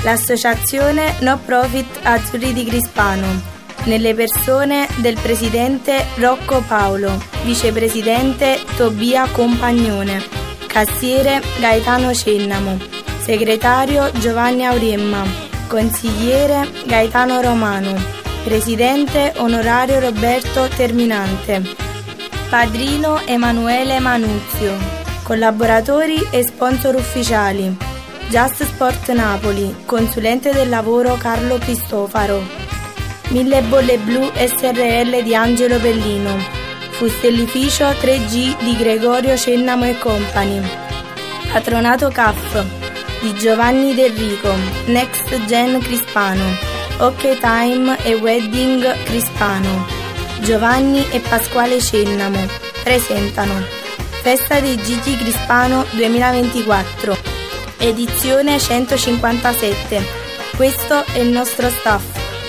l'associazione no profit Azzurri di Crispano, nelle persone del presidente Rocco Paolo, vicepresidente Tobia Compagnone, cassiere Gaetano Cennamo, segretario Giovanni Auriemma, consigliere Gaetano Romano, presidente onorario Roberto Terminante, padrino Emanuele Manuzio, collaboratori e sponsor ufficiali: Just Sport Napoli, consulente del lavoro Carlo Cristofaro, 1000 Bolle Blu SRL di Angelo Bellino, fustellificio 3G di Gregorio Cennamo e Company, patronato CAF di Giovanni Del Rico, Next Gen Crispano, OK Time e Wedding Crispano, Giovanni e Pasquale Cennamo presentano Festa dei Gigi Crispano 2024, edizione 157. Questo è il nostro staff.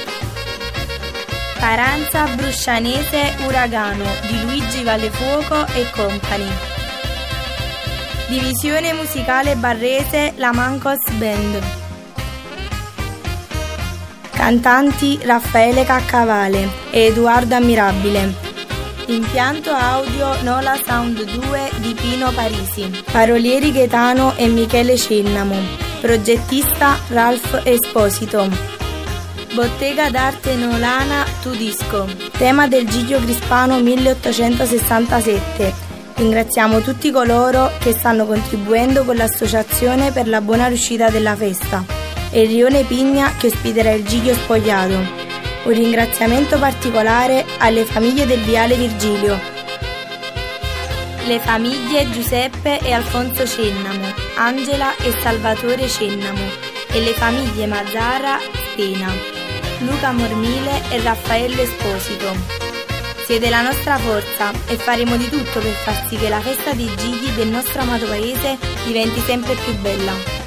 Paranza Bruscianese Uragano di Luigi Vallefuoco e Company. Divisione musicale barrese La Mancos Band. Cantanti Raffaele Caccavale e Edoardo Ammirabile. Impianto audio Nola Sound 2 di Pino Parisi. Parolieri Gaetano e Michele Cennamo. Progettista Ralph Esposito. Bottega d'arte Nolana Tudisco. Tema del Gigio Crispano 1867. Ringraziamo tutti coloro che stanno contribuendo con l'associazione per la buona riuscita della festa e il Rione Pigna che ospiterà il Gigio spogliato. Un ringraziamento particolare alle famiglie del Viale Virgilio, le famiglie Giuseppe e Alfonso Cennamo, Angela e Salvatore Cennamo e le famiglie Mazzara Spena, Luca Mormile e Raffaello Esposito. Siete la nostra forza e faremo di tutto per far sì che la festa dei Gigli del nostro amato paese diventi sempre più bella.